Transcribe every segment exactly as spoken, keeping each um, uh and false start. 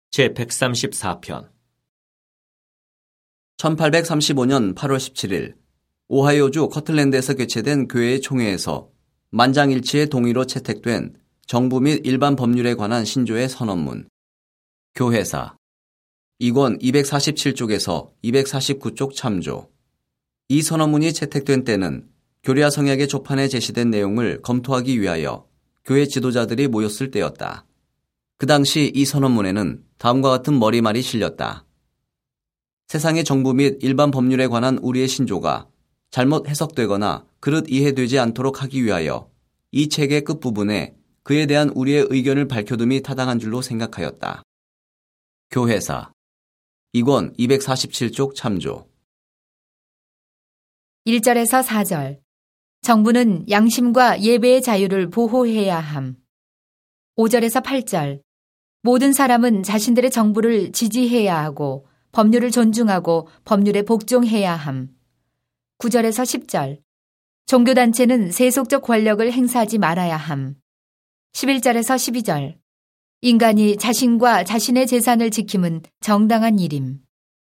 제백삼십사 편 천팔백삼십오 년 팔월 십칠일 오하이오주 커틀랜드에서 개최된 교회의 총회에서 만장일치의 동의로 채택된 정부 및 일반 법률에 관한 신조의 선언문. 교회사 이권 이백사십칠 쪽에서 이백사십구 쪽 참조. 이 선언문이 채택된 때는 교리와 성약의 조판에 제시된 내용을 검토하기 위하여 교회 지도자들이 모였을 때였다. 그 당시 이 선언문에는 다음과 같은 머리말이 실렸다. 세상의 정부 및 일반 법률에 관한 우리의 신조가 잘못 해석되거나 그릇 이해되지 않도록 하기 위하여 이 책의 끝부분에 그에 대한 우리의 의견을 밝혀둠이 타당한 줄로 생각하였다. 교회사 이권 이백사십칠 쪽 참조. 일 절에서 사 절 정부는 양심과 예배의 자유를 보호해야 함. 오 절에서 팔 절 모든 사람은 자신들의 정부를 지지해야 하고 법률을 존중하고 법률에 복종해야 함. 구 절에서 십 절 종교단체는 세속적 권력을 행사하지 말아야 함. 십일 절에서 십이 절 인간이 자신과 자신의 재산을 지킴은 정당한 일임.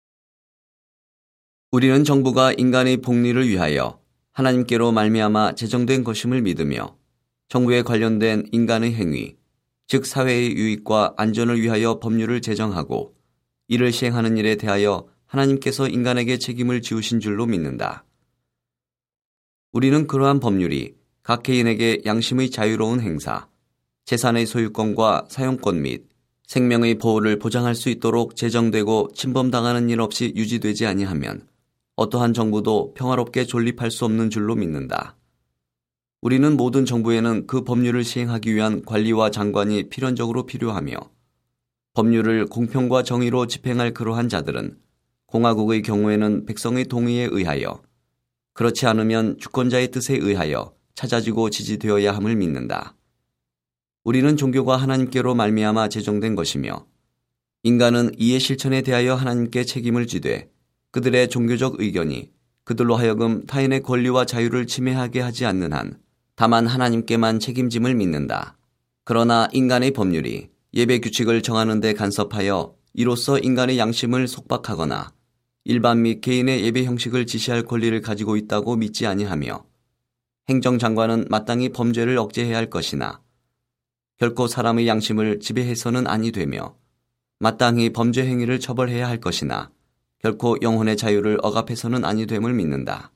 우리는 정부가 인간의 복리를 위하여 하나님께로 말미암아 제정된 것임을 믿으며 정부에 관련된 인간의 행위, 즉 사회의 유익과 안전을 위하여 법률을 제정하고 이를 시행하는 일에 대하여 하나님께서 인간에게 책임을 지우신 줄로 믿는다. 우리는 그러한 법률이 각 개인에게 양심의 자유로운 행사, 재산의 소유권과 사용권 및 생명의 보호를 보장할 수 있도록 제정되고 침범당하는 일 없이 유지되지 아니하면 어떠한 정부도 평화롭게 존립할 수 없는 줄로 믿는다. 우리는 모든 정부에는 그 법률을 시행하기 위한 관리와 장관이 필연적으로 필요하며 법률을 공평과 정의로 집행할 그러한 자들은 공화국의 경우에는 백성의 동의에 의하여, 그렇지 않으면 주권자의 뜻에 의하여 찾아지고 지지되어야 함을 믿는다. 우리는 종교가 하나님께로 말미암아 제정된 것이며 인간은 이의 실천에 대하여 하나님께 책임을 지되 그들의 종교적 의견이 그들로 하여금 타인의 권리와 자유를 침해하게 하지 않는 한 다만 하나님께만 책임짐을 믿는다. 그러나 인간의 법률이 예배 규칙을 정하는 데 간섭하여 이로써 인간의 양심을 속박하거나 일반 및 개인의 예배 형식을 지시할 권리를 가지고 있다고 믿지 아니하며 행정장관은 마땅히 범죄를 억제해야 할 것이나 결코 사람의 양심을 지배해서는 아니 되며 마땅히 범죄 행위를 처벌해야 할 것이나 결코 영혼의 자유를 억압해서는 아니 됨을 믿는다.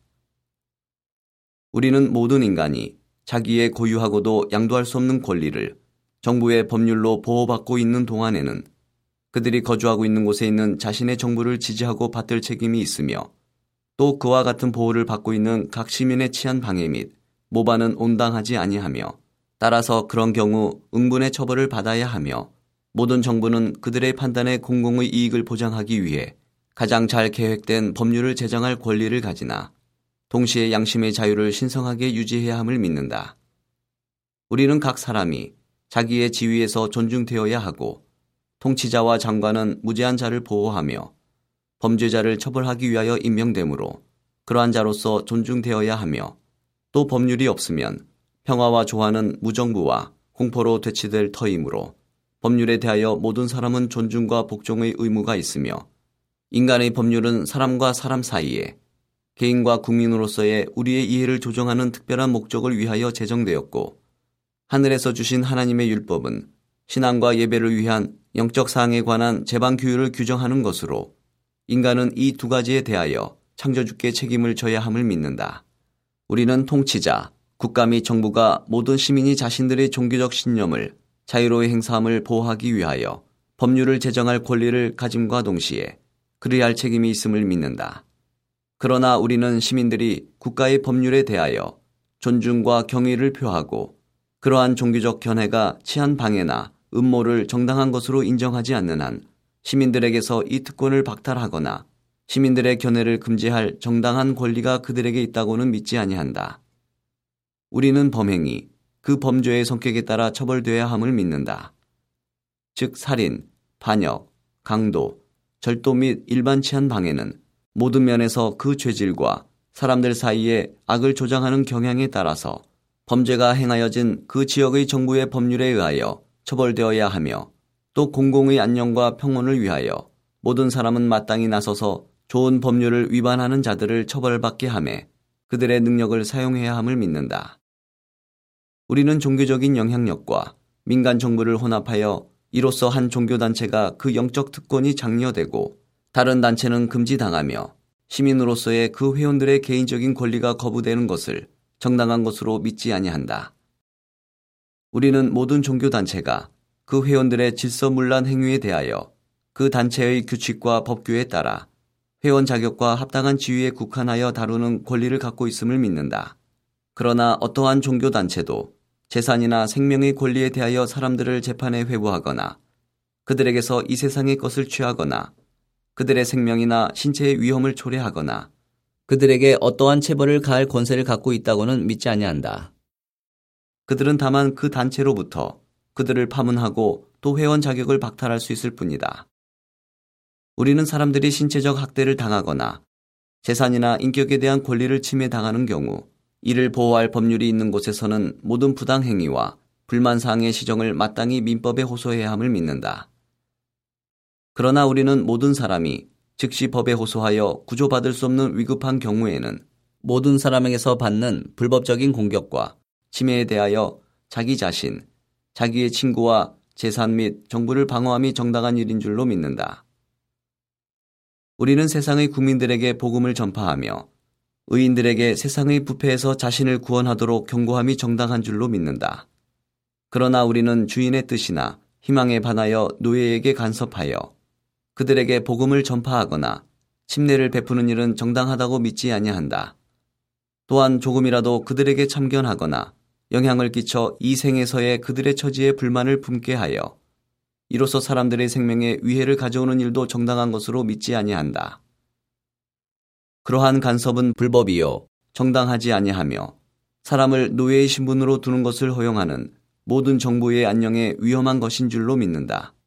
우리는 모든 인간이 자기의 고유하고도 양도할 수 없는 권리를 정부의 법률로 보호받고 있는 동안에는 그들이 거주하고 있는 곳에 있는 자신의 정부를 지지하고 받들 책임이 있으며 또 그와 같은 보호를 받고 있는 각 시민의 치안 방해 및 모반은 온당하지 아니하며 따라서 그런 경우 응분의 처벌을 받아야 하며 모든 정부는 그들의 판단에 공공의 이익을 보장하기 위해 가장 잘 계획된 법률을 제정할 권리를 가지나 동시에 양심의 자유를 신성하게 유지해야 함을 믿는다. 우리는 각 사람이 자기의 지위에서 존중되어야 하고 통치자와 장관은 무죄한 자를 보호하며 범죄자를 처벌하기 위하여 임명되므로 그러한 자로서 존중되어야 하며 또 법률이 없으면 평화와 조화는 무정부와 공포로 되치될 터이므로 법률에 대하여 모든 사람은 존중과 복종의 의무가 있으며 인간의 법률은 사람과 사람 사이에 개인과 국민으로서의 우리의 이해를 조정하는 특별한 목적을 위하여 제정되었고 하늘에서 주신 하나님의 율법은 신앙과 예배를 위한 영적 사항에 관한 제방 규율을 규정하는 것으로 인간은 이 두 가지에 대하여 창조주께 책임을 져야 함을 믿는다. 우리는 통치자, 국가 및 정부가 모든 시민이 자신들의 종교적 신념을 자유로이 행사함을 보호하기 위하여 법률을 제정할 권리를 가짐과 동시에 그래야 할 책임이 있음을 믿는다. 그러나 우리는 시민들이 국가의 법률에 대하여 존중과 경의를 표하고 그러한 종교적 견해가 치안 방해나 음모를 정당한 것으로 인정하지 않는 한 시민들에게서 이 특권을 박탈하거나 시민들의 견해를 금지할 정당한 권리가 그들에게 있다고는 믿지 아니한다. 우리는 범행이 그 범죄의 성격에 따라 처벌되어야 함을 믿는다. 즉 살인, 반역, 강도, 절도 및 일반 치안 방해는 모든 면에서 그 죄질과 사람들 사이에 악을 조장하는 경향에 따라서 범죄가 행하여진 그 지역의 정부의 법률에 의하여 처벌되어야 하며 또 공공의 안녕과 평온을 위하여 모든 사람은 마땅히 나서서 좋은 법률을 위반하는 자들을 처벌받게 하매 그들의 능력을 사용해야 함을 믿는다. 우리는 종교적인 영향력과 민간 정부를 혼합하여 이로써 한 종교단체가 그 영적 특권이 장려되고 다른 단체는 금지당하며 시민으로서의 그 회원들의 개인적인 권리가 거부되는 것을 정당한 것으로 믿지 아니한다. 우리는 모든 종교단체가 그 회원들의 질서문란 행위에 대하여 그 단체의 규칙과 법규에 따라 회원 자격과 합당한 지위에 국한하여 다루는 권리를 갖고 있음을 믿는다. 그러나 어떠한 종교단체도 재산이나 생명의 권리에 대하여 사람들을 재판에 회부하거나 그들에게서 이 세상의 것을 취하거나 그들의 생명이나 신체의 위험을 초래하거나 그들에게 어떠한 체벌을 가할 권세를 갖고 있다고는 믿지 아니한다. 그들은 다만 그 단체로부터 그들을 파문하고 또 회원 자격을 박탈할 수 있을 뿐이다. 우리는 사람들이 신체적 학대를 당하거나 재산이나 인격에 대한 권리를 침해당하는 경우 이를 보호할 법률이 있는 곳에서는 모든 부당행위와 불만사항의 시정을 마땅히 민법에 호소해야 함을 믿는다. 그러나 우리는 모든 사람이 즉시 법에 호소하여 구조받을 수 없는 위급한 경우에는 모든 사람에게서 받는 불법적인 공격과 침해에 대하여 자기 자신, 자기의 친구와 재산 및 정부를 방어함이 정당한 일인 줄로 믿는다. 우리는 세상의 국민들에게 복음을 전파하며 의인들에게 세상의 부패에서 자신을 구원하도록 경고함이 정당한 줄로 믿는다. 그러나 우리는 주인의 뜻이나 희망에 반하여 노예에게 간섭하여 그들에게 복음을 전파하거나 침례를 베푸는 일은 정당하다고 믿지 아니한다. 또한 조금이라도 그들에게 참견하거나 영향을 끼쳐 이 생에서의 그들의 처지에 불만을 품게 하여 이로써 사람들의 생명에 위해를 가져오는 일도 정당한 것으로 믿지 아니한다. 그러한 간섭은 불법이요 정당하지 아니하며 사람을 노예의 신분으로 두는 것을 허용하는 모든 정부의 안녕에 위험한 것인 줄로 믿는다.